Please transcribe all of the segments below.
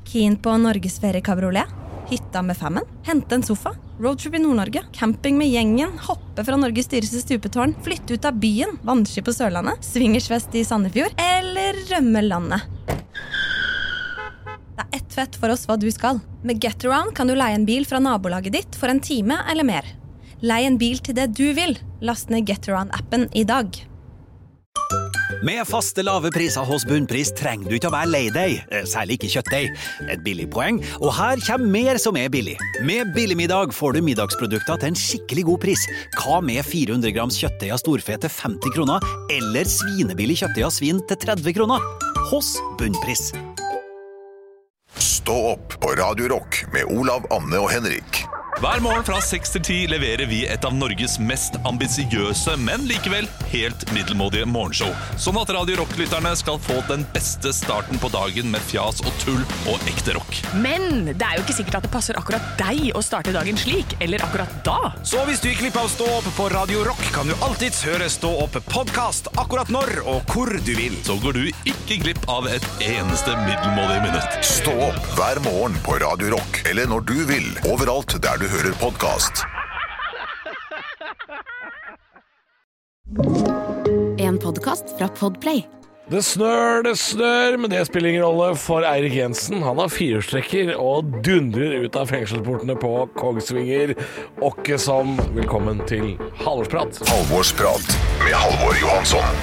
Keen på Norgesferie kabriolet? Hytta med femmen? Hente en sofa? Roadtrip i Nord-Norge? Camping med gjengen? Hoppe fra Norges dyreste stupetårn? Flytte ut av byen? Vannski på Sørlandet? Swingersfest i Sandefjord? Eller rømme landet? Det ett fett for oss hva du skal. Med Getaround kan du leie en bil fra nabolaget ditt for en time eller mer. Leie en bil til det du vil. Last ned Getaround-appen i dag. Med faste lave priser hos Bunnpris trenger du ikke å være lei deg, særlig ikke kjøttdeig. Et billig poeng, og her kommer mer som er billig. Med Billigmiddag får du middagsprodukter til en skikkelig god pris. Hva med 400 grams kjøttdeig av storfe til 50 kroner, eller svinebillig kjøttdeig av svin til 30 kroner? Hos Bunnpris. Stå opp på Radio Rock med Olav, Anne og Henrik. Hver morgen fra 6 til 10 leverer vi et av Norges mest ambisiøse, men likevel helt middelmådige morgenshow. Sånn at Radio Rock-lytterne skal få den beste starten på dagen med fjas og tull og ekte rock. Men det er jo ikke sikkert at det passer akkurat deg å starte dagen slik, eller akkurat da. Så hvis du ikke klipper av Stå opp på Radio Rock, kan du alltids høre Stå opp podcast akkurat når og hvor du vil. Så går du ikke glipp av et eneste middelmådig minutt. Stå opp hver morgen på Radio Rock, eller når du vil, overalt der du hører podcast. En podcast fra Podplay. Det snør, men det spiller ingen rolle for Eirik Jensen. Han har firehjulstrekker og dundrer ut av fengselsportene på Kongsvinger. Åkke som velkommen til Halvorsprat. Halvorsprat med Halvor Johansson.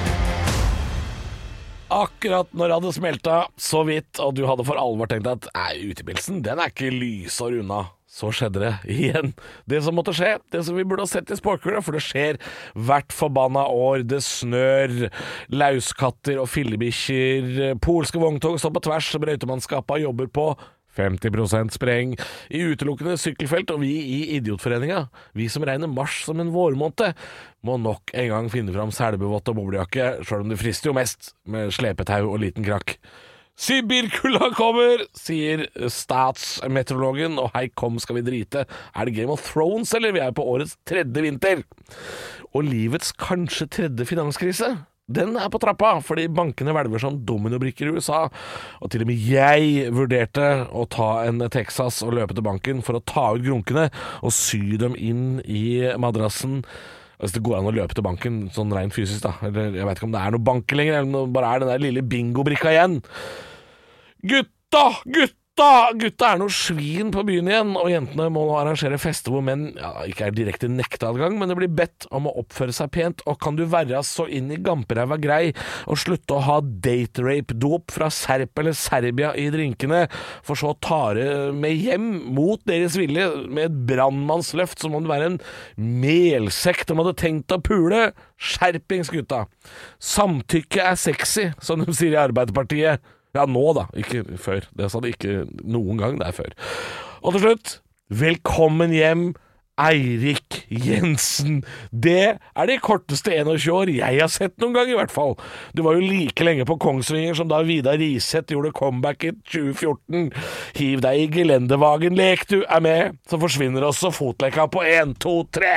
Akkurat når det hadde smelta så vidt, og du hadde for alvor tenkt at utepilsen, den er ikke lysår unna. Så skjedde det igjen. Det som måtte skje, det som vi burde ha sett i sportkula, for det skjer hvert forbanna år. Det snør, lauskatter og fillebikkjer, polske vogntog står på tvers, og brøytemannskapet jobber på 50% spreng i utelukkende sykkelfelt, og vi i Idiotforeninga, vi som regner mars som en vårmåned, må nok en gang finne fram selbevått og boblejakke, selv om det frister jo mest med slepetau og liten krakk. Sibirkulda kommer, sier statsmeteorologen, og hei kom skal vi drite. Er det Game of Thrones, eller? Vi er på årets 3. vinter. Og livets kanskje 3. finanskrise, den er på trappa, fordi bankene hvelver som dominobrikker i USA. Og til og med jeg vurderte å ta en Texas og løpe til banken for å ta ut grunkene og sy dem inn i madrassen. Hvis det går an å løpe til banken sånn rent fysisk da, eller jeg vet ikke om det er noe banker lenger, eller om det bare er den der lille bingo-brikka igjen. Gutta er noe svin på byen igjen, og jentene må arrangere fester hvor menn ikke er direkte nekteadgang, men det blir bedt om å oppføre seg pent, og kan du være så inn i gamperæva grei og slutte å ha date-rape-dop fra Serp eller Serbia i drinkene, for så å ta det med hjem mot deres vilje med et brannmannsløft, som om det var en melsekk de hadde tenkt å pule. Skjerpings, gutta. Samtykke er sexy, som de sier i Arbeiderpartiet. Ja, nå da, ikke før. Det sa de ikke noen gang, det er før. Og til slutt, velkommen hjem, Eirik Jensen. Det er de korteste 21 år jeg har sett noen gang i hvert fall. Du var jo like lenge på Kongsvinger som da Vidar Riseth gjorde comeback i 2014. Hiv deg i gelendevagen, lek du er med, så forsvinner også fotlekka på 1, 2, 3.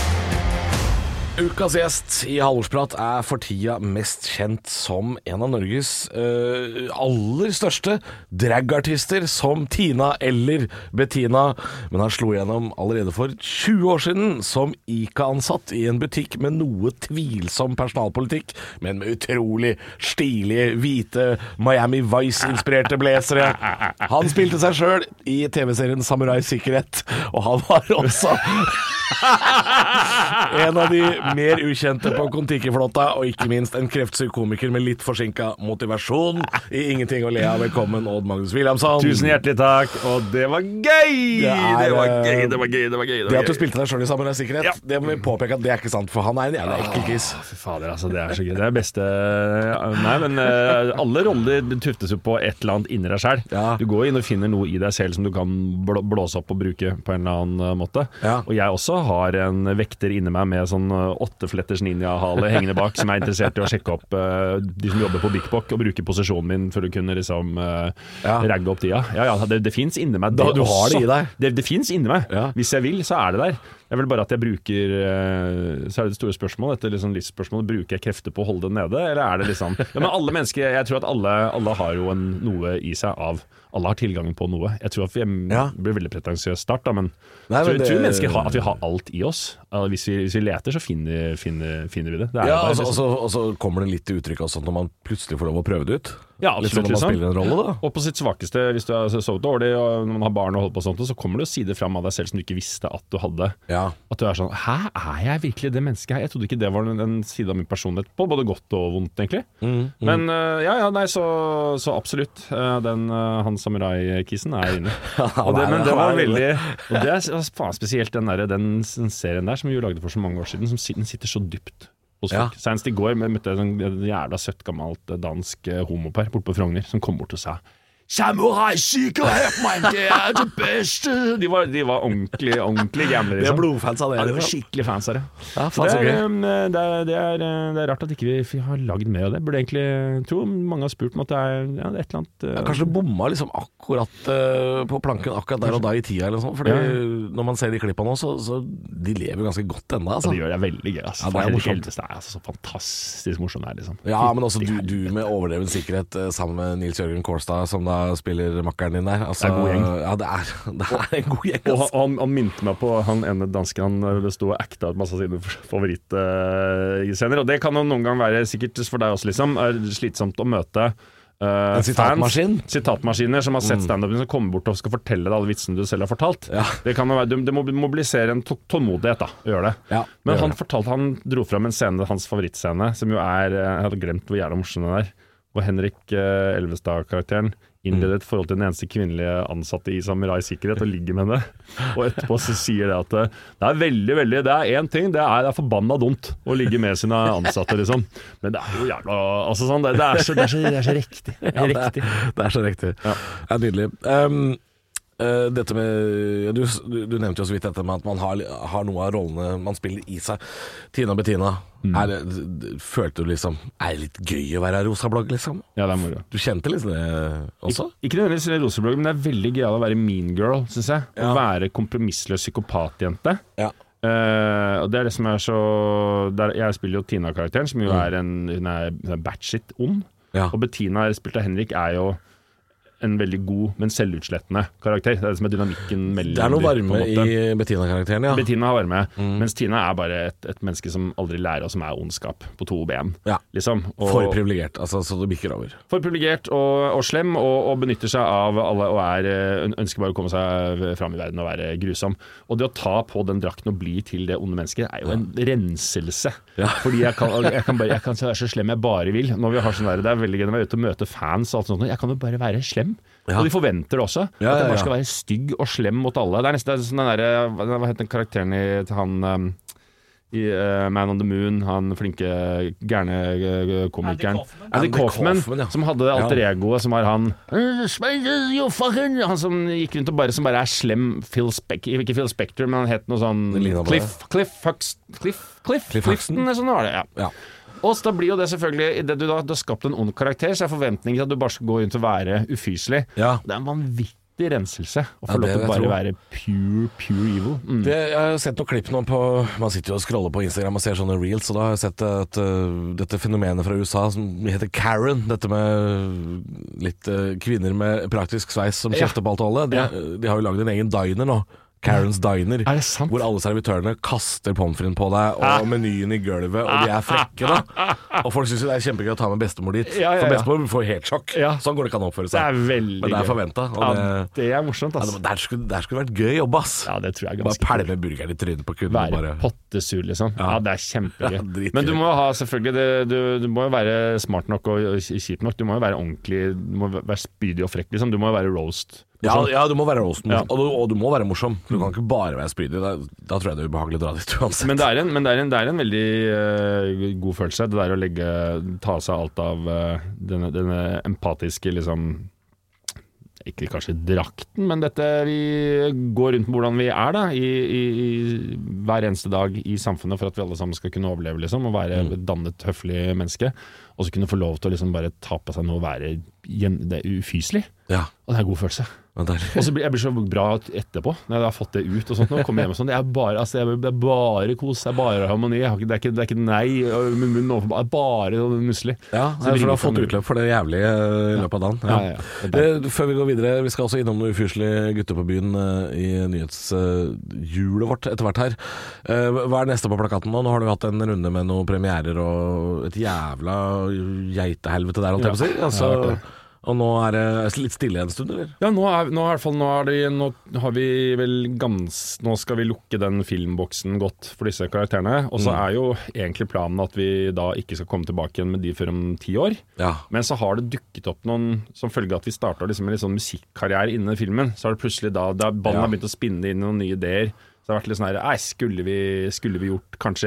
Ukas gjest i Halvorsprat er for tida mest kjent som en av Norges aller største dragartister, som Tina eller Bettina, men han slo gjennom allerede for 20 år siden som ICA-ansatt i en butikk med noe tvilsom personalpolitikk, men med utrolig stilige, hvite Miami Vice-inspirerte blazere. Han spilte seg selv i TV-serien Samurai Sikkerhet, og han var også en av de mer ukjente på Kon-Tiki-flotta, og ikke minst en kreftsyk komiker med litt forsinket motivasjon i Ingenting å le av. Velkommen, Odd Magnus Williamson. Tusen hjertelig takk, og det var gøy! Det var gøy. Det at du spilte deg selv i Samurai Sikkerhet, det må vi påpeke at det er ikke sant, for han er en jævla ekkel kiss. Fy fader, altså, det er så gøy. Det er beste. Nei, men alle roller tuftes jo på et eller annet inni deg selv. Du går inn og finner noe i deg selv som du kan blåse opp og bruke på en eller annen måte. Og jeg også har en vekter inni meg med sånn 8-fletters ninja-hale hengende bak, som er interessert i å sjekke opp de som jobber på Big Bock, og bruke posisjonen min for å kunne liksom ragge opp tida. Det finnes inni meg. Du har det i deg. Det finnes inni meg. Hvis jeg vil, så er det der. Jeg vil bare at jeg bruker så det store spørsmålet, dette liksom livsspørsmålet, bruker jeg krefter på å holde det nede, eller det liksom men alle mennesker, jeg tror at alle har jo noe i seg av alle har tilgangen på noe. Jeg tror at vi blir veldig pretensiøs start, da, men jeg tror mennesker at vi har alt i oss. Hvis vi leter, så finner vi det. Og så kommer det litt til uttrykk også, når man plutselig får lov å prøve det ut. Ja, absolutt, litt sånn når man spiller en rolle, da. Og på sitt svakeste, hvis du har sovet dårlig, og når man har barn og holder på sånt, så kommer det jo sider fram av deg selv som du ikke visste at du hadde. Ja. At du sånn, er jeg virkelig det mennesket her? Jeg trodde ikke det var en side av min personlighet, på både godt og vondt, egentlig. Men så absolutt. Han samurai-kissen inne. Men det var veldig, og det faen spesielt den serien der som vi jo lagde for så mange år siden, som sitter så dypt. Senest i går møtte jeg en jævla søtt gammelt dansk homopar borte på Frogner som kom bort og sa Samurai-sikkerhet, mann, det det beste. De var ordentlig gamle, liksom. Det blodfans av det. Ja, de var skikkelig fans av det. Ja, det er rart at ikke vi har laget mer av det. Burde egentlig tro mange har spurt om at det et eller annet kanskje bomma liksom akkurat på planken akkurat der og da i tida eller sånn. Fordi når man ser de klippene nå, så de lever ganske godt enda, altså. Ja, de gjør det veldig gøy, altså. Det morsomt. Det så fantastisk morsomt liksom. Ja, men også du med overdreven sikkerhet sammen med Nils Jørgen Kårstad, som da spiller makkeren din der. Altså, det en god gjeng. Ja, det er en god gjeng. Altså. Og han minte meg på han ene dansken, det stod og acta ut masse av sine favorittscener, og det kan jo noen gang være sikkert for deg også, liksom, slitsomt å møte sitatmaskiner som har sett stand-upen som kommer bort og skal fortelle deg alle vitsene du selv har fortalt. Det kan jo være, det må mobilisere en tålmodighet da, å gjøre det. Men han dro frem en scene, hans favorittscene, som jo jeg hadde glemt hvor jævla morsom den der, hvor Henrik Elvestad-karakteren innleder et forhold til den eneste kvinnelige ansatte i Samurai-sikkerhet og ligger med henne. Og etterpå så sier det at det veldig, det en ting, det er forbanna dumt å ligge med sine ansatte, liksom. Men det jo jævla, altså sånn, det så riktig. Det så riktig. Ja, nydelig. Dette med du nevnte jo så vidt dette med at man har noe av rollene man spiller i seg. Tina Bettina, følte du liksom det litt gøy å være rosablogg, liksom? Ja, det moro. Du kjente liksom det også? Ikke nødvendigvis rosablogg, men det veldig gøy å være mean girl, synes jeg. Å være kompromissløs psykopatjente. Ja. Og det det som så jeg spiller jo Tina-karakteren, som jo hun batshit ond. Og Bettina, spilt av Henrik, jo en veldig god, men selvutslettende karakter. Det som dynamikken mellom. Det noe varme i Bettina-karakteren, ja. Bettina har varme, mens Tina bare et menneske som aldri lærer, og som ondskap på 2 ben. Ja, liksom. For privilegert, altså, så det bikker over. For privilegert og slem, og benytter seg av alle, og ønsker bare å komme seg fram i verden og være grusom. Og det å ta på den drakten og bli til det onde mennesket, jo en renselse. Ja. Fordi jeg kan være så slem jeg bare vil. Når vi har sånn der, det veldig gøy når vi ute og møte fans og alt sånt, jeg kan jo bare være slem. Ja. Og de forventer det også, at jeg bare skal være stygg og slem mot alle. Det nesten sånn den der, hva heter den karakteren til han i Man on the Moon, han flinke gærne komikeren Andy Kaufman, som hadde alter egoet som var han som gikk rundt og bare slem ikke Phil Spector, men han het noe sånn Cliff Clifton, sånn var det, ja. Og så da blir jo det selvfølgelig, i det du da har skapt en ond karakter, så forventningen til at du bare skal gå rundt og være ufyselig. Ja. Det en vanvittig renselse å få lov til å bare være pure evil. Jeg har sett noen klipp nå på, man sitter jo og scroller på Instagram og ser sånne reels, og da har jeg sett at dette fenomenet fra USA som heter Karen, dette med litt kvinner med praktisk sveis som kjefter på alt og alle, de har jo laget en egen diner nå. Karen's Diner, hvor alle servitørene kaster pommes frites på deg og menyen i gulvet, og de frekke da. Og folk synes jo det kjempegøy å ta med bestemor dit, for bestemor får helt sjokk. Sånn går det ikke an å oppføre seg. Men det forventet. Det morsomt, ass. Der skulle vært gøy jobb, ass. Ja, det tror jeg ganske. Bare pælme burgeren i trynet på kunden. Være pottesur, liksom. Ja, det kjempegøy. Men du må ha selvfølgelig, du må jo være smart nok og kjip nok. Du må jo være ordentlig, du må være spydig og frekk, liksom. Du må jo være roast. Ja, du må være roasten, og du må være morsom. Du kan ikke bare være spydig. Da tror jeg det ubehagelig å dra dit uansett. Men det er en veldig god følelse, det der å ta seg alt av denne empatiske, liksom, ikke kanskje drakten, men dette vi går rundt med hvordan vi da, i hver eneste dag i samfunnet, for at vi alle sammen skal kunne overleve, liksom, og være dannet, høflig menneske, og så kunne få lov til å liksom bare ta på seg noe og være ufyselig. Ja. Og det er en god følelse. Og så blir jeg så bra etterpå når jeg har fått det ut og sånt. Når jeg kommer hjem og sånn, det er bare kos, det er bare harmoni. Det er ikke nei munn overfor, det er bare musli. Ja, så du har fått utløp for det jævlige i løpet av dagen. Ja. Før vi går videre, vi skal også innom noen ufyselige gutter på byen i nyhetshjulet vårt etter hvert her. Hva er neste på plakaten nå? Nå har du hatt en runde med noen premierer og et jævla geitehelvete der, holdt jeg på å si. Altså... Og nå er det litt stille en stund, eller? Ja, nå skal vi lukke den filmboksen godt for disse karakterene. Og så er jo egentlig planen at vi da ikke skal komme tilbake igjen med de før om 10 år. Ja. Men så har det dukket opp noen, som følge at vi startet liksom en litt sånn musikkarriere innen filmen, så har det plutselig da ballen har begynt å spinne inn noen nye ideer. Så det har vært litt sånn her, skulle vi gjort kanskje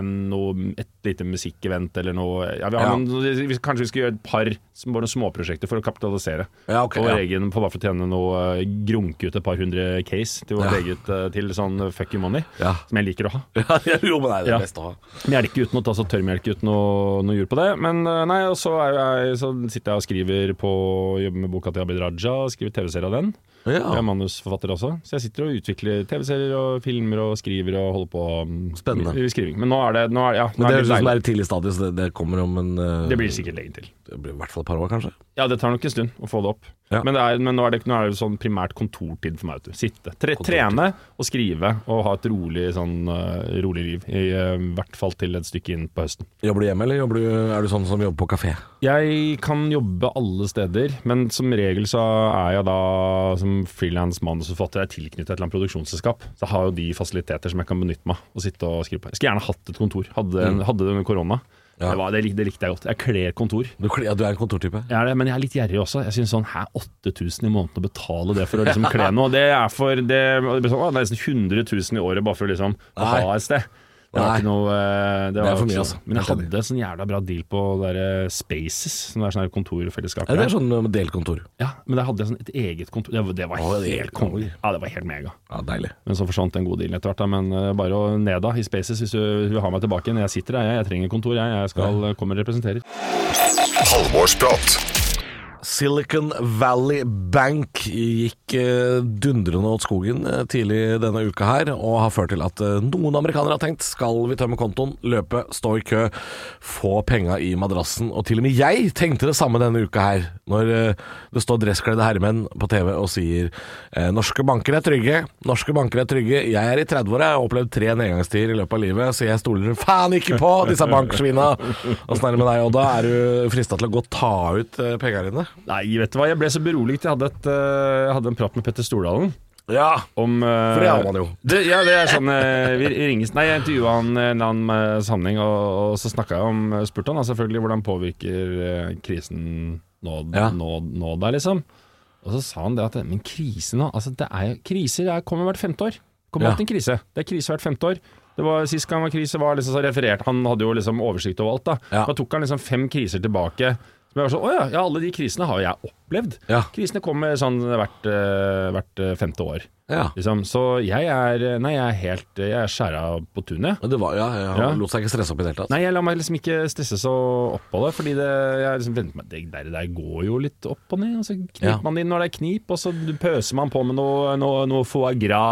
et lite musikkevent eller noe. Ja, kanskje vi skal gjøre et par bare småprosjekter for å kapitalisere. Ja, okay, og egen på hva for å tjene noe, grunke ut et par hundre case til vårt eget til sånn fuck you money, som jeg liker å ha. Ja, jo, men det er det beste å ha. Melk uten å ta så tørrmelk uten noe jul på det. Men nei, og så sitter jeg og skriver jobber med boka til Abid Raja, skriver TV-serier av den. Ja. Jeg er manusforfatter også, så jeg sitter og utvikler TV-serier og filmer og skriver og holder på med skriving. Men nå er det men det er sånn tidlig stadie, så det kommer om en det blir sikkert lenge til. Det blir i hvert fall et par år, kanskje? Ja, det tar nok en stund å få det opp. Ja. Men nå er det sånn primært kontortid for meg. Sitte, trene og skrive og ha et rolig liv. I hvert fall til et stykke inn på høsten. Jobber du hjemme, eller er du sånn som jobber på kafé? Jeg kan jobbe alle steder, men som regel så er jeg da som freelance manusforfatter tilknyttet et eller annet produksjonsselskap. Så jeg har jo de fasiliteter som jeg kan benytte meg og sitte og skrive på. Jeg skulle gjerne hatt et kontor. Hadde det under korona. Ja. Det likte jeg godt. Jeg kler kontor. Du er en kontortype? Ja, men jeg er litt gjerrig også. Jeg synes sånn, 8.000 i måneden å betale det for å liksom kle noe. Det blir nesten 100.000 i året bare for å liksom ha et sted. Det var ikke noe det er for mye, altså. Men jeg hadde sånn jævla bra deal på der Spaces, som er sånn her kontorfellesskap. Ja, det er sånn delkontor. Ja, men der hadde jeg sånn et eget kontor. Det var helt konge. Ja, det var helt mega. Ja, deilig. Men så forsvant en god deal etter hvert, men bare å ned da i Spaces hvis du vil ha meg tilbake. Jeg sitter der, jeg trenger kontor, jeg skal komme og representere. Halvorsprat. Silicon Valley Bank gikk dundrende åt skogen tidlig denne uka her, og har ført til at noen amerikanere har tenkt, skal vi tømme kontoen, løpe, stå i kø, få penga i madrassen, og til og med jeg tenkte det samme denne uka her, når det står dresskledde herremenn på TV og sier norske banker er trygge, jeg er i 30-åra, jeg har opplevd 3 nedgangstider i løpet av livet, så jeg stoler faen ikke på disse banksvina. Og sånn er det med deg, og da er du fristet til å gå og ta ut pengene dine. Nei, vet du hva, jeg ble så beroliget. Jeg hadde en prat med Petter Stordalen. Ja, for det har man jo. Det er sånn jeg intervjuet han i en annen sammenheng, og så snakket jeg spurte han selvfølgelig hvordan påvirker krisen nå der liksom. Og så sa han det at men krisen nå, altså kriser kommer hvert 5. år. Kommer alltid en krise. Det er krise hvert 5. år. Sist gang krise var liksom så referert. Han hadde jo liksom oversikt over alt da. Da tok han liksom 5 kriser tilbake. Men jeg var sånn, alle de krisene har jeg opplevd. Krisene kommer sånn hvert 5. år. Liksom. Så jeg er skjæra på tunet. Det var, lot seg ikke stresse opp i det hele tatt. Nei, jeg la meg liksom ikke stresse så opp på det, fordi jeg liksom ventet meg, det der går jo litt opp og ned, og så kniper man inn når det er knip, og så pøser man på med noe foie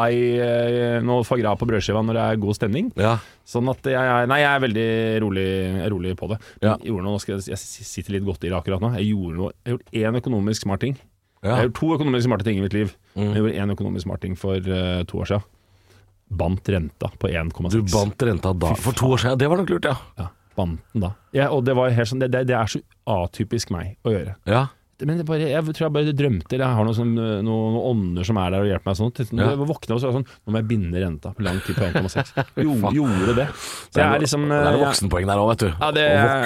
gras på brødskiva når det er god stemning. Sånn at jeg er veldig rolig på det. Jeg sitter litt godt i det akkurat nå. Jeg har gjort en økonomisk smart ting. Jeg har gjort 2 økonomisk smarte ting i mitt liv. Jeg gjorde en økonomisk smart ting for 2 år siden. Bandt renta på 1,6. Du bandt renta da? For 2 år siden? Det var nok lurt, ja. Bandt den da. Og det var helt sånn, det er så atypisk meg å gjøre. Men jeg tror jeg bare drømte, eller jeg har noen ånder som er der og hjelper meg sånn. Jeg våknet og så var sånn, nå må jeg binde renta på lang tid på 1,6. Gjorde det. Så det er liksom... Det er voksenpoeng der også, vet du.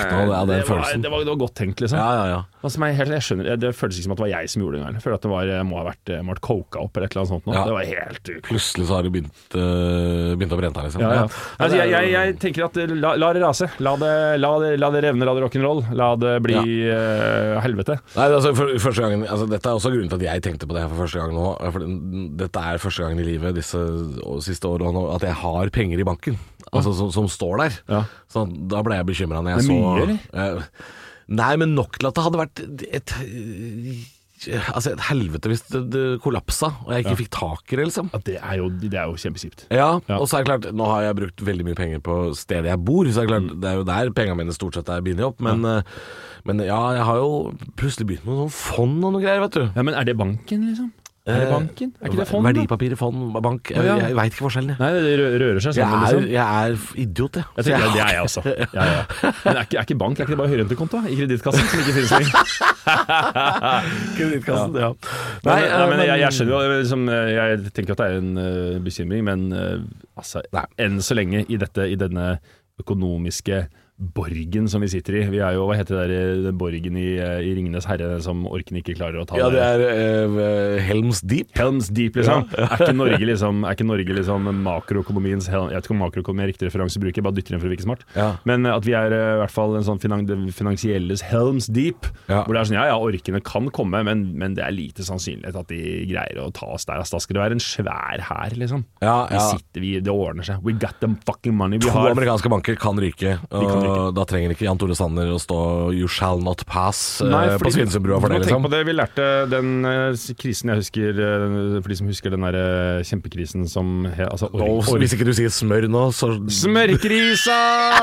Det var godt tenkt, liksom. Altså, jeg skjønner, det føltes ikke som at det var jeg som gjorde det engang. Jeg føler at det må ha vært koka opp eller et eller annet sånt. Det var helt... Plutselig så har du begynt opp renta, liksom. Altså, jeg tenker at la det rase. La det revne, la det rock'n'roll. La det bli helvete. Nei, altså første gangen, dette er også grunnen til at jeg tenkte på det her for første gang nå, for dette er første gangen i livet disse siste årene at jeg har penger i banken, altså som står der. Så da ble jeg bekymret når jeg så... Nei, men nok til at det hadde vært altså et helvete hvis det kollapsa, og jeg ikke fikk tak i det, liksom. Ja, det er jo kjempesipt. Ja, og så er det klart, nå har jeg brukt veldig mye penger på stedet jeg bor, så er det klart, det er jo der pengene mine stort sett er bindet opp, men ja, jeg har jo plutselig begynt med noen fond og noe greier, vet du. Ja, men er det banken, liksom? Er det banken? Er ikke det fond? Verdipapirer, fond, bank. Jeg vet ikke forskjellen. Nei, det rører seg sammen, liksom. Jeg er idiot, jeg. Jeg tenker det er jeg også. Ja. Men er ikke bank, er ikke det bare høyrentekonto i kredittkassen som ikke finnes lenger? Kredittkassen, ja. Nei, men jeg skjønner jo, liksom, jeg tenker at det er en bekymring, men altså, enn så lenge i denne økonomiske borgen som vi sitter i. Vi er jo, hva heter det der, den borgen i Ringenes herre som orken ikke klarer å ta. Ja, det er Helms Deep. Helms Deep, liksom. Ja. Er ikke Norge liksom makroøkonomiens Jeg vet ikke om makroøkonomi er riktig referanse å bruke, bare dytter inn for å virke smart. Ja. Men at vi er i hvert fall en sånn finansielles Helms Deep, hvor det er sånn, orkene kan komme, men det er lite sannsynlighet at de greier å ta oss der. Da skal det være en svær her, liksom. Det ordner seg. We got them fucking money. To amerikanske banker kan ryke. Og da trenger ikke Jan Tore Sanner å stå You shall not pass på Svinesundbrua for det, liksom. Tenk på det, vi lærte den krisen jeg husker, for de som husker den der kjempekrisen som hvis ikke du sier smør nå, så Smørkrisa!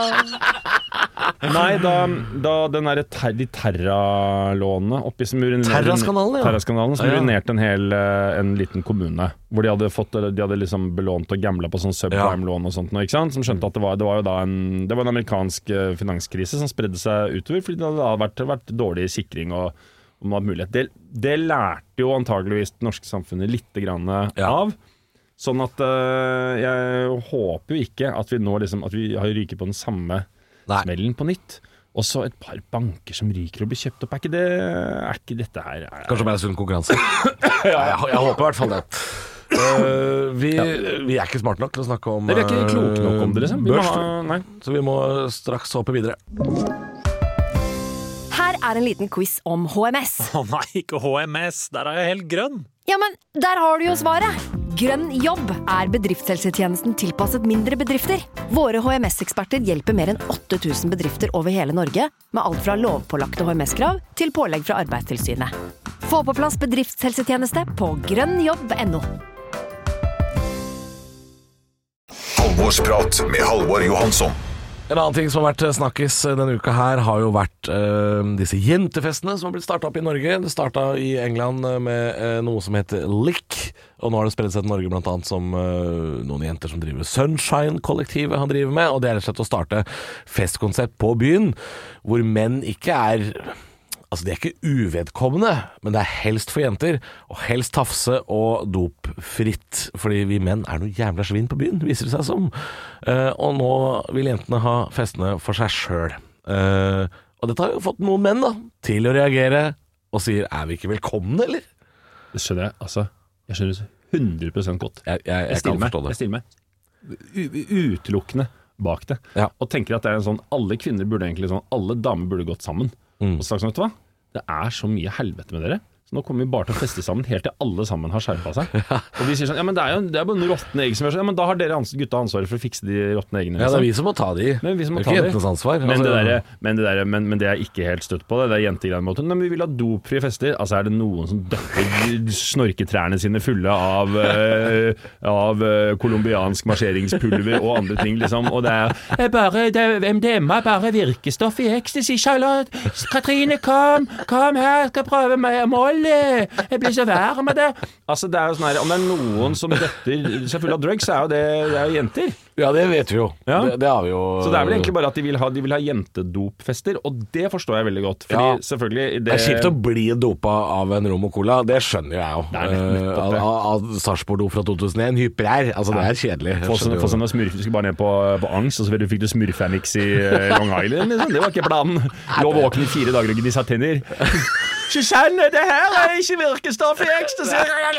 Nei, da den der de Terra-lånene oppi som Terra-skandalen som ruinerte en liten kommune, hvor de hadde liksom belånt og gamblet på sånn subprime-lån og sånt, ikke sant? Som skjønte at det var jo da en amerikansk finanskrise som spredde seg utover, fordi det hadde vært dårlig sikring og mulighet. Det lærte jo antageligvis det norske samfunnet litt grann av. Sånn at jeg håper jo ikke at vi nå liksom, at vi har ryket på den samme smellen på nytt. Og så et par banker som ryker og blir kjøpt opp. Er ikke dette her Kanskje bare sunn konkurranse? Jeg håper i hvert fall det. Vi er ikke smart nok til å snakke om vi er ikke kloke nok om det, liksom. Så vi må straks hoppe videre. Her er en liten quiz om HMS. Nei, ikke HMS, der er jeg helt grønn. Ja, men der har du jo svaret. Grønn jobb er bedriftshelsetjenesten tilpasset mindre bedrifter. Våre HMS-eksperter hjelper mer enn 8000 bedrifter over hele Norge med alt fra lovpålagte HMS-krav til pålegg fra Arbeidstilsynet. Få på plass bedriftshelsetjeneste på grønnjobb.no. Halvorsprat med Halvor Johansson. En annen ting som har vært snakkes denne uka her har jo vært disse jentefestene som har blitt startet opp i Norge. Det startet i England med noe som heter Lick, og nå har det spredt seg til Norge blant annet som noen jenter som driver Sunshine-kollektivet han driver med, og det er rett og slett å starte festkonsept på byen, hvor menn ikke er... Altså, det er ikke uvedkommende, men det er helst for jenter, og helst tafse og dopfritt, fordi vi menn er noe jævla svinn på byen, viser det seg som. Og nå vil jentene ha festene for seg selv. Og dette har jo fått noen menn da, til å reagere, og sier, er vi ikke velkomne, eller? Det skjønner jeg, altså. Jeg skjønner det 100% godt. Jeg stiller meg utelukkende bak det. Ja. Og tenker at det er en sånn, alle kvinner burde egentlig sånn, alle damer burde gått sammen. Og sagt sånn, vet du hva? Det er så mye helvete med dere. Så nå kommer vi bare til å feste sammen helt til alle sammen har skjerpet seg. Og de sier sånn, ja, men det er bare noen råttene egg som gjør sånn. Ja, men da har dere gutta ansvaret for å fikse de råttene eggene. Ja, det er vi som må ta de. Det er ikke jentenes ansvar. Men det er ikke helt støtt på det. Det er jentegreiene måten. Men vi vil ha dopfrie fester. Altså er det noen som døpper snorketrærne sine fulle av kolumbiansk marseringspulver og andre ting, liksom. Og det er MDMA, bare virkestoff i ecstasy. Charlotte, Katrine, kom her, skal prøve med mål. Jeg blir så vær med det. Altså det er jo sånn her, om det er noen som døtter seg full av drugs, så er det jo jenter. Ja, det vet vi jo. Ja. Det har vi jo. Så det er vel egentlig bare at de vil ha jentedopfester, og det forstår jeg veldig godt. Fordi selvfølgelig det er kjipt å bli dopa av en rom og cola, det skjønner jeg jo. Av Sarpsborg fra 2001, hyper altså det er kjedelig. Få sånn å smurfe, du skulle bare ned på angst, og så fikk du smurfemix i Long Island, liksom. Det var ikke planen. Lå våken i 4 dager og gnissa tenner. Susanne, det her er ikke virkestoff i ecstasy.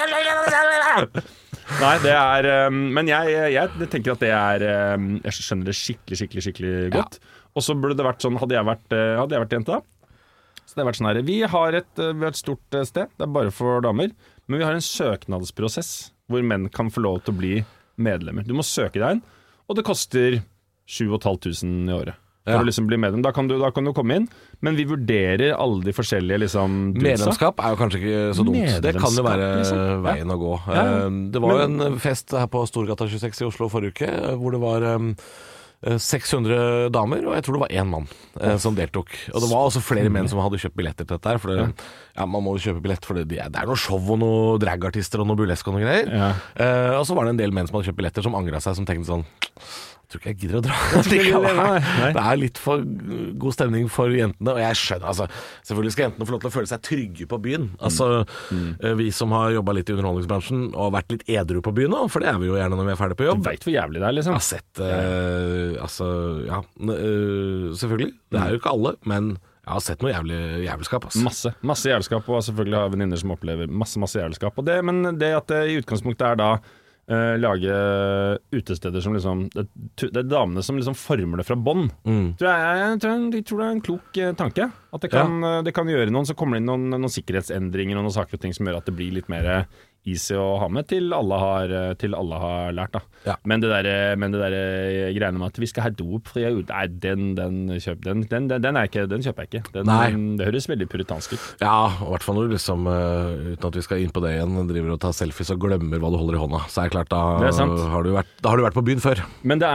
Nei, det er men jeg tenker at det er jeg skjønner det skikkelig godt. Og så burde det vært sånn, hadde jeg vært jente da, så det har vært sånn her, vi har et stort sted, det er bare for damer, men vi har en søknadsprosess hvor menn kan få lov til å bli medlemmer. Du må søke deg inn, og det koster 7 500 i året. for å liksom bli medlem. Da kan du komme inn, men vi vurderer alle de forskjellige liksom, medlemskap jo kanskje ikke så dumt. Det kan jo være liksom veien å gå. Det var jo en fest her på Storgata 26 i Oslo forrige uke, hvor det var 600 damer, og jeg tror det var 1 mann som deltok. Og det var også flere menn som hadde kjøpt billetter til dette her, for man må jo kjøpe billett, for det er noe show og noe dragartister og noe burlesk og noe greier. Og så var det en del menn som hadde kjøpt billetter, som angret seg, som tenkte sånn, jeg tror ikke jeg gidder å dra. Det er litt for god stemning for jentene, og jeg skjønner, altså, selvfølgelig skal jentene få lov til å føle seg trygge på byen. Altså, vi som har jobbet litt i underholdningsbransjen og vært litt edru på byen nå, for det er vi jo gjerne når vi er ferdig på jobb. Du vet hvor jævlig det er, liksom. Jeg har sett, selvfølgelig, det er jo ikke alle, men jeg har sett noe jævelskap. Altså. Masse jævelskap, og selvfølgelig har venninner som opplever masse jævelskap. Men det at det i utgangspunktet er da lage utesteder som liksom det er damene som liksom former det fra bånd. Jeg tror det er en klok tanke at det kan gjøre noen, så kommer det inn noen sikkerhetsendringer og noen saker og ting som gjør at det blir litt mer easy å ha med til alle har lært da. Men det der greiene med at vi skal ha dop fri nei, den kjøper jeg ikke. Det høres veldig puritansk ut. Ja, i hvert fall når du liksom uten at vi skal inn på det igjen, driver og tar selfies og glemmer hva du holder i hånda, så er det klart da har du vært på byen før. Men det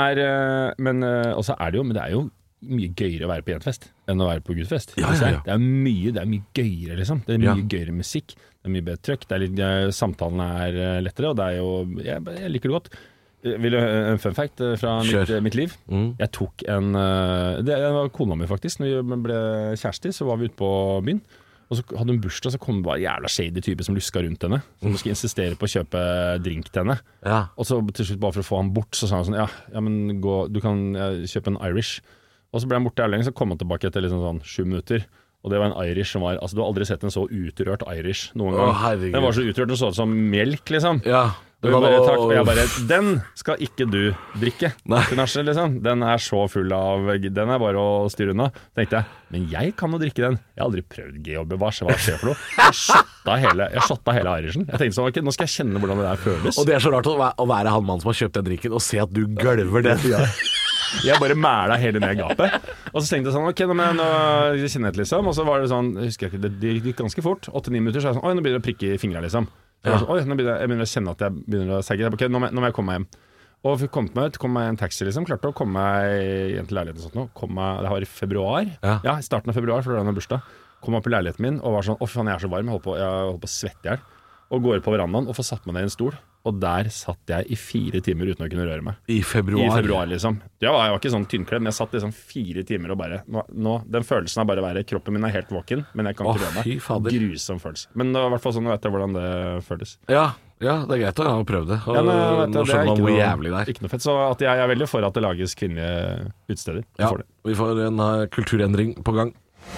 er jo mye gøyere å være på jentefest enn å være på guttefest. Det er mye gøyere liksom. Det er mye gøyere musikk, det er mye bedre trøkk, samtalen er lettere, og det er jo jeg liker det godt. Vil du en fun fact fra mitt liv? Jeg tok det var kona mi faktisk. Når vi ble kjærester, så var vi ute på byen, og så hadde hun bursdag, så kom det bare jævla shady type som luska rundt henne, som skulle insistere på å kjøpe drink til henne. Og så til slutt, bare for å få han bort, så sa han sånn, men gå, du kan kjøpe en Irish. Og så ble han borte lenge, så kom han tilbake etter liksom sånn 7 minutter. Og det var en Irish som var, altså du har aldri sett en så utrørt Irish noen gang. Den var så utrørt, den så ut som melk liksom. Og jeg bare, den skal ikke du drikke til nachet liksom. Den er så full av, den er bare å styre unna. Tenkte jeg, men jeg kan jo drikke den. Jeg har aldri prøvd GHB, hva skjer for noe? Jeg shotta hele Irishen. Jeg tenkte sånn, nå skal jeg kjenne hvordan det der føles. Og det er så rart å være han mann som har kjøpt den drikken, og se at du gølver den. Jeg bare mæla hele ned gapet. Og så tenkte jeg sånn, ok, nå kjenner jeg det liksom. Og så var det sånn, husker jeg ikke, det gikk ganske fort 8-9 minutter, så er jeg sånn, nå begynner det å prikke i fingrene liksom. Så jeg begynner å kjenne at jeg begynner å segge. Ok, nå må jeg komme meg hjem. Og fikk kommet meg ut, kom meg i en taxi liksom. Klarte å komme meg hjem til leiligheten og sånt nå. Det var i februar. I starten av februar, for det var en bursdag. Kom opp i leiligheten min og var sånn, fy faen, jeg er så varm, jeg holdt på å svette i hjel. Og går på verandaen og får satt meg ned i en stol. Og der satt jeg i 4 timer uten å kunne røre meg. I februar liksom. Jeg var ikke sånn tynnkledd, men jeg satt liksom 4 timer og bare nå, den følelsen av bare å være, kroppen min er helt våken, men jeg kan ikke røre meg. Grusom følelse. Men det var i hvert fall sånn, jeg vet hvordan det føles. Ja, det er greit å prøve det. Og nå skjønner man hvor jævlig det er. Ikke noe fett, så at jeg er veldig for at det lages kvinnelige utesteder. Vi får en kulturendring på gang.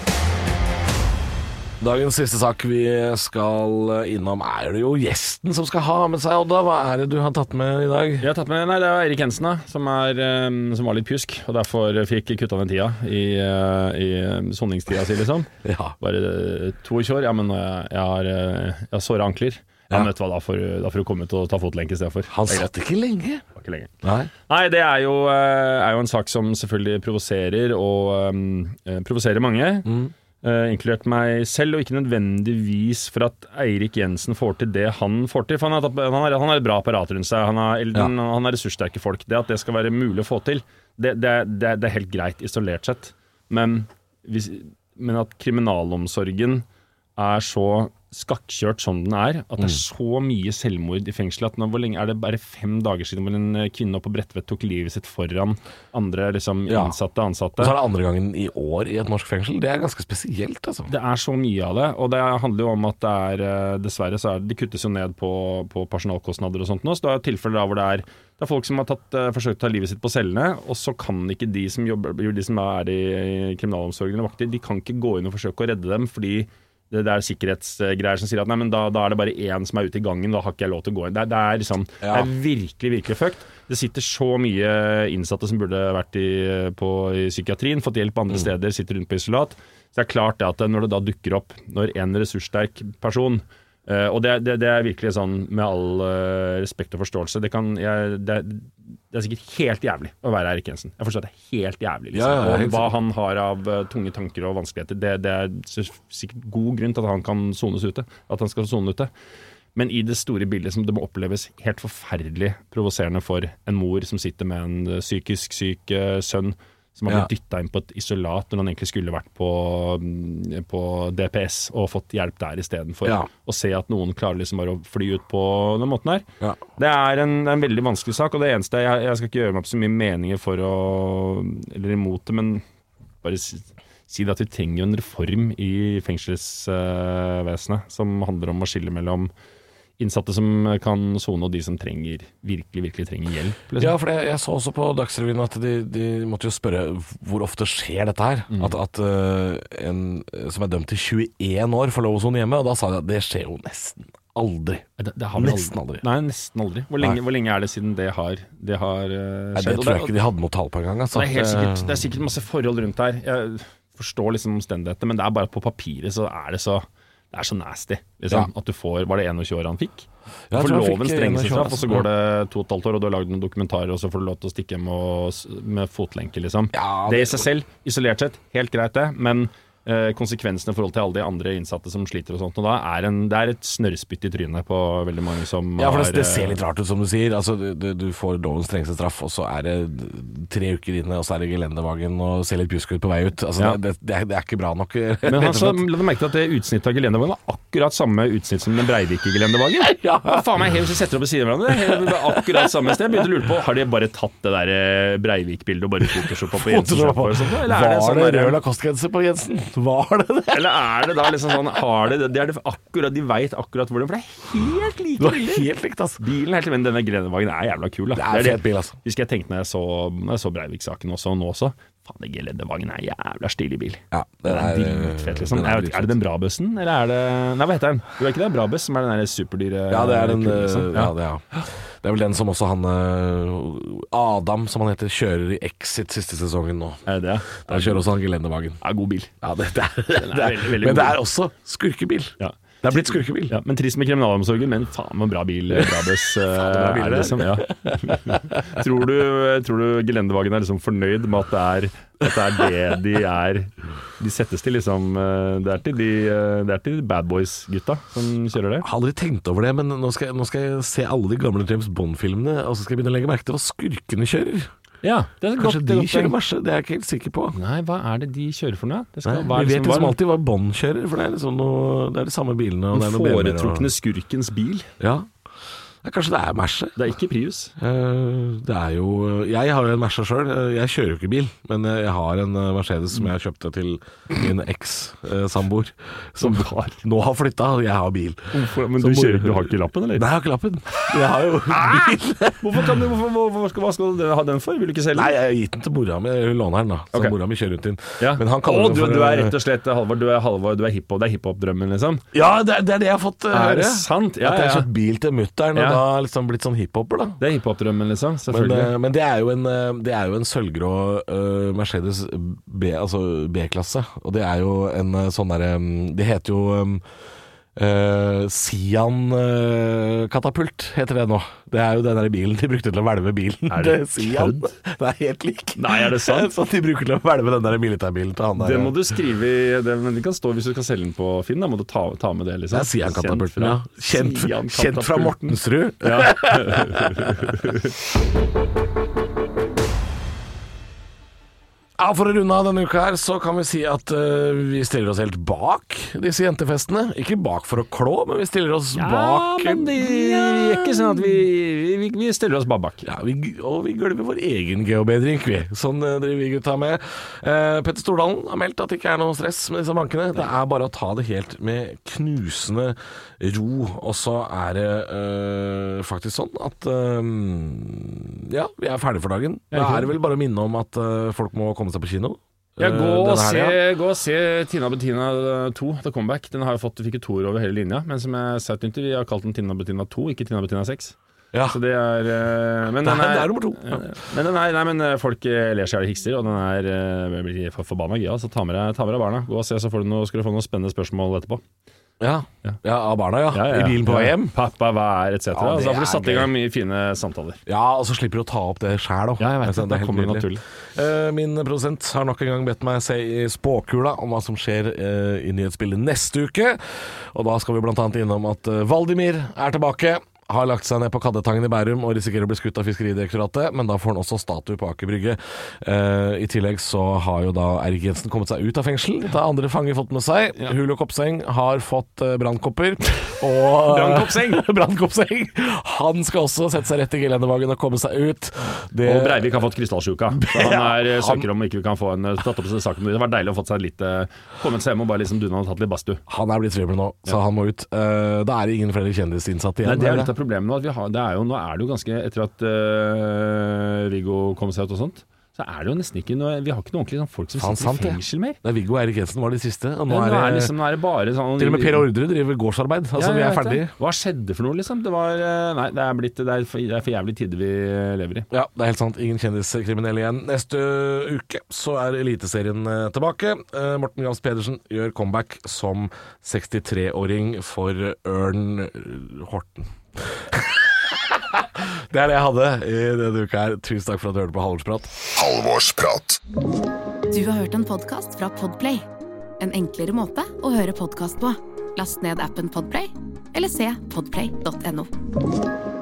Dagens siste sak vi skal innom er det jo gjesten som skal ha med seg, Odda. Hva er det du har tatt med i dag? Jeg har tatt med, det er Eirik Jensen da, som var litt pjusk, og derfor fikk kuttet den tida i soningstida si liksom. Bare 22 år, men jeg har såret ankler. Han vet hva, da får du komme ut og ta fotlenke i stedet for. Han satt ikke lenge. Nei, det er jo en sak som selvfølgelig provoserer, og provoserer mange. Inkludert meg selv, og ikke nødvendigvis for at Eirik Jensen får til det han får til, for han har et bra apparat rundt seg, han har ressurssterke folk. Det at det skal være mulig å få til, det er helt greit isolert sett, men at kriminalomsorgen er så skakkjørt som den er, at det er så mye selvmord i fengsel at hvor lenge er det bare 5 dager siden hvor en kvinne oppe på Bredtvet tok livet sitt foran andre liksom, ansatte. Og så er det andre gangen i år i et norsk fengsel. Det er ganske spesielt, altså. Det er så mye av det, og det handler jo om at det er dessverre så det kuttes jo ned på personalkostnader og sånt nå, så det er tilfeller da hvor det er folk som har forsøkt å ta livet sitt på cellene, og så kan ikke de som er i kriminalomsorgen og vakter, de kan ikke gå inn og forsøke å redde dem, fordi det er sikkerhetsgreier som sier at nei, men da er det bare én som er ute i gangen, da har ikke jeg lov til å gå inn. Det er liksom, det er virkelig, virkelig fucked. Det sitter så mye innsatte som burde vært i psykiatrien, fått hjelp andre steder, sitter rundt på isolat. Så det er klart det at når det da dukker opp, når en ressurssterk person Og det er virkelig sånn, med all respekt og forståelse, det er sikkert helt jævlig å være Erik Jensen. Jeg forstår at det er helt jævlig, liksom. Og hva han har av tunge tanker og vanskeligheter, det er sikkert god grunn til at han kan sones ute, at han skal sone ute. Men i det store bildet som det må oppleves helt forferdelig provoserende for en mor som sitter med en psykisk syk sønn, som har blitt dyttet inn på et isolat når han egentlig skulle vært på DPS og fått hjelp der i stedet for å se at noen klarer liksom bare å fly ut på den måten her. Ja. Det er en veldig vanskelig sak, og det eneste, jeg skal ikke gjøre meg opp så mye meninger for eller imot det, men bare si det at vi trenger en reform i fengselsvesenet som handler om å skille mellom innsatte som kan sone, og de som virkelig trenger hjelp. Liksom. Ja, for jeg så også på Dagsrevyen at de måtte jo spørre hvor ofte skjer dette her? At en som er dømt til 21 år får lov å sone hjemme, og da sa de at det skjer jo nesten aldri. Nesten aldri. Nei, nesten aldri. Hvor lenge er det siden det har skjedd? Nei, det tror jeg ikke de hadde noe tall på en gang. Altså. Det er sikkert masse forhold rundt her. Jeg forstår liksom omstendigheter, men det er bare at på papiret så er det så nasty, liksom, at du får, var det 21 år han fikk? For loven strengeste straff, og så går det 2,5 år, og du har laget noen dokumentarer, og så får du lov til å stikke med fotlenke, liksom. Det i seg selv, isolert sett, helt greit det, men konsekvensene i forhold til alle de andre innsatte som sliter og sånt, og da det er et snørrspytt i trynet på veldig mange som for det ser litt rart ut som du sier, altså du får lovens strengeste straff, og så er det 3 uker inne, og så er det gelendevagen og ser litt pjusk ut på vei ut, altså det er ikke bra nok. Men han så la du merke til at det utsnittet av gelendevagen var akkurat samme utsnitt som den Breivik-gelendevagen. Faen meg, hvis vi setter opp ved siden av hverandre, det er akkurat samme sted. Jeg begynte å lure på, har de bare tatt det der Breivik-bildet og bare photoshoppa på Jensen? Var det rød Lacoste-genser på Jensen? Var det? Eller er det da liksom sånn, de vet akkurat hvor for det er helt like biler. Helt likt, altså. Bilen helt, men denne gelendevagen er jævla kul, da. Det er fet bil, altså. Husker jeg tenkte når jeg så Breivik-saken også, og nå også, faen, det gelendevagen er jævla stilig bil. Ja, det er dritfett, liksom. Er det den Brabøssen, eller er det, nei, hva heter den? Du vet ikke det, Brabøss, som er den der superdyre. Ja, det er den, det er vel den som også han Adam, som han heter, kjører i Exit siste sesongen nå. Er det det? Der kjører også han gelendevagen. Ja, god bil. Ja, det er veldig men det er også skurkebil. Ja. Det er blitt skurkebil. Ja, men trist med kriminalomsorgen, men faen med bra bil. Brabøss er det liksom, ja. Tror du gelendevagen er liksom fornøyd med at det er de settes til liksom, det er til bad boys-gutta som kjører det? Jeg har aldri tenkt over det, men nå skal jeg se alle de gamle James Bond-filmene, og så skal jeg begynne å legge merke til hva skurkene kjører. Ja, kanskje de kjører marsje, det er jeg ikke helt sikker på. Nei, hva er det de kjører for noe? Vi vet liksom alltid hva Bond kjører, for det er liksom det er de samme bilene. Den foretrukne skurkens bil. Ja. Kanskje det er Merce. Det er ikke Prius. Det er jo jeg har jo en Merce selv. Jeg kjører jo ikke bil, men jeg har en Mercedes som jeg kjøpte til min eks-samboer, som nå har flyttet, og jeg har bil. Men du har ikke lappen, eller? Nei, jeg har ikke lappen. Jeg har jo bil. Hva skal du ha den for? Vil du ikke selge den? Nei, jeg har gitt den til mora mi. Hun låner den da, så mora mi kjører rundt inn. Ja. Men han kaller den for... Du er rett og slett Halvor, du er hiphop, det er hiphop-drømmen, liksom? Ja, det er det jeg har fått høre. Er det sant? Ja, at jeg har kjøpt bil til mutteren, og da liksom blitt sånn hiphopper, da. Det er hiphop-drømmen, liksom, selvfølgelig. Men det er jo en sølvgrå Mercedes B-klasse, og det er jo en sånn der, det heter jo Sian katapult heter det nå. Det er jo den der bilen de brukte til å hvelve bilen. Er det Sian? Det er helt lik. Nei, er det sant? Så de bruker til å hvelve den der militærbilen til han der. Det må du skrive i, men det kan stå hvis du skal selge den på Finn, da må du ta med det, liksom. Det er Sian katapulten, ja. Kjent fra Mortensrud. Ja. Ja, for å runde av denne uka her, så kan vi si at vi stiller oss helt bak disse jentefestene. Ikke bak for å klå, men vi stiller oss bak. Ja, men det er ikke sånn at vi stiller oss bare bak. Ja, og vi gølver vår egen geobedring, vi. Sånn driver vi gutta med. Petter Stordalen har meldt at det ikke er noe stress med disse bankene. Det er bare å ta det helt med knusende ro. Og så er det faktisk sånn at ja, vi er ferdig for dagen. Da er det vel bare å minne om at folk må komme seg på kino. Ja, gå og se Tina Bettina 2, The Comeback. Den har jo fikk et toer over hele linja, men som jeg sa til, jeg har kalt den Tina Bettina 2, ikke Tina Bettina 6. Ja. Så det er men det er nummer 2. Ja. Men folk ler seg i hikster, og den blir for forbanna gøy, så ta med deg barna. Gå og se, så skal du få noen spennende spørsmål etterpå. Ja, av barna, I bilen på vei hjem. Pappa, hva er, etc. Ja, så da får du satt i gang mye fine samtaler. Ja, og så slipper du å ta opp det selv også. Ja, jeg vet det er helt naturlig. Min produsent har nok en gang bedt meg se i spåkula om hva som skjer i nyhetsbildet neste uke. Og da skal vi blant annet innom at Valdimir er tilbake. Har lagt seg ned på Kaddetangen i Bærum og risikerer å bli skutt av Fiskeridirektoratet, men da får han også statue på Aker Brygge. I tillegg så har jo da Erik Jensen kommet seg ut av fengsel. Det har andre fanger fått med seg. Julio Kopseng har fått brannkopper. Brannkopseng! Han skal også sette seg rett i gelendervagen og komme seg ut. Og Breivik har fått krystallsjuka. Så han søker om ikke vi kan få en tatt opp saken. Det var deilig å få seg litt kommet seg hjem og bare liksom Dunan har tatt litt bastu. Han er blitt svimmel nå, så han må ut. Da er det ingen flere kjendisinnsatte igjen. Nei, det er litt av problemet nå. Nå er det jo ganske, etter at Viggo kom seg ut og sånt, så er det jo nesten ikke noe, vi har ikke noe ordentlig sånn folk som sitter i fengsel mer. Nei, Viggo og Erik Jensen var de siste, og nå er det bare sånn. Til og med Per Ordre driver gårdsarbeid, vi er ferdige. Hva skjedde for noe liksom? Det er for jævlig tider vi lever i. Ja, det er helt sant, ingen kjendiskriminelle igjen. Neste uke så er Eliteserien tilbake. Morten Gams Pedersen gjør comeback som 63-åring for Ørn Horten. Det er det jeg hadde i denne uka her. Tusen takk for at du hørte på Halvorsprat. Halvorsprat. Du har hørt en podcast fra Podplay. En enklere måte å høre podcast på. Last ned appen Podplay, eller se podplay.no.